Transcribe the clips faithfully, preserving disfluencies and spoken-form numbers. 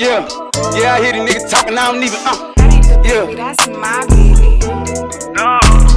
Yeah, yeah, I hear these niggas talking, I don't even, uh. That ain't the Yeah. baby, that's my baby. No.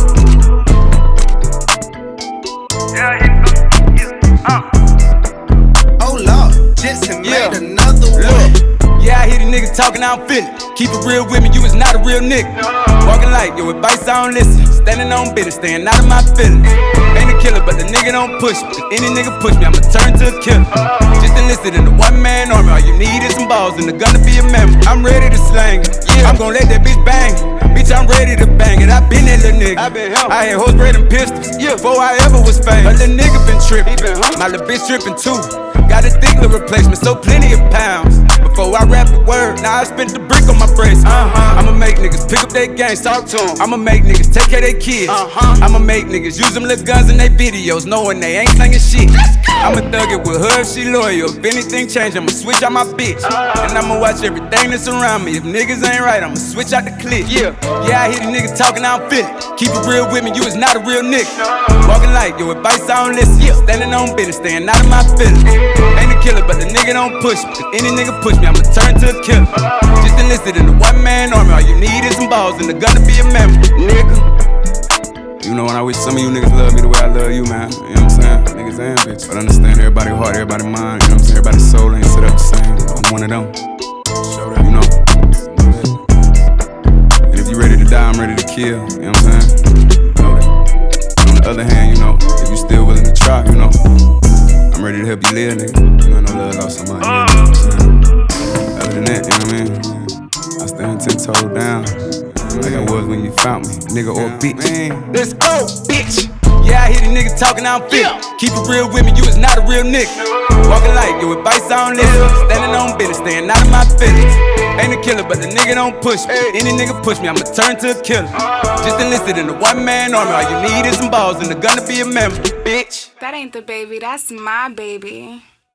Yeah, yeah, uh. Oh Lord, Jetson Yeah. made another one. Look, yeah, I hear these niggas talking, I don't feel it. Keep it real with me, you is not a real nigga. Walking like your advice, I don't listen. Standing on business, staying out of my feelings. Ain't a killer, but the nigga don't push me. If any nigga push me, I'ma turn to a killer. Just enlisted in a one-man army. All you need is some balls and a gun to be a member. I'm ready to slang it. Yeah. I'm gon' let that bitch bang. Bitch, I'm ready to bang it. I been that little nigga. I been him. I had hoes spreading pistols. Yeah. Before I ever was famous. A little nigga been trippin'. Been My little bitch trippin' too. Got a thick little replacement, so plenty of pounds. Before I rap a word, now I spent the brick on my bracelet. Uh-huh. I'ma make niggas pick up their gangs, talk to them. I'ma make niggas take care of their kids. Uh-huh. I'ma make niggas use them little guns in their videos, knowing they ain't slinging shit. I'ma thug it with her if she loyal. If anything change, I'ma switch out my bitch. Uh-huh. And I'ma watch everything that's around me. If niggas ain't right, I'ma switch out the clip. Yeah, yeah, I hear these niggas talking, I don't feel it. Keep it real with me, you is not a real nigga. Walking like your advice, I don't listen. Yeah. Standing on business, staying out of my feelings. Ain't a killer, but the nigga don't push me. If any nigga push me, I'ma turn to a killer. Just enlisted in a one-man army. All you need is some balls and a gun to be a member, nigga. You know, when I wish some of you niggas love me the way I love you, man. You know what I'm saying? Niggas and bitches. But understand everybody's heart, everybody's mind. You know what I'm saying? Everybody's soul ain't set up the same. I'm one of them. Show that, you know. And if you ready to die, I'm ready to kill. You know what I'm saying? Know that. On the other hand, you know, if you still willing to try, you know, I'm ready to help you live, nigga. You know, I know love lost somebody. You know what I'm saying? Other than that, you know what I mean? I stand ten toes down, like I was when you found me, nigga or bitch. Let's go, bitch. Yeah, I hear these niggas talking, I don't feel it. Keep it real with me, you is not a real nigga. Walking like your advice, I don't listen. Standing on business, staying out of my feelings. Ain't a killer, but the nigga don't push me. Any nigga push me, I'ma turn to a killer. Just enlisted in a one-man army. All you need is some balls and a gun to be a member, bitch. That ain't the baby, that's my baby.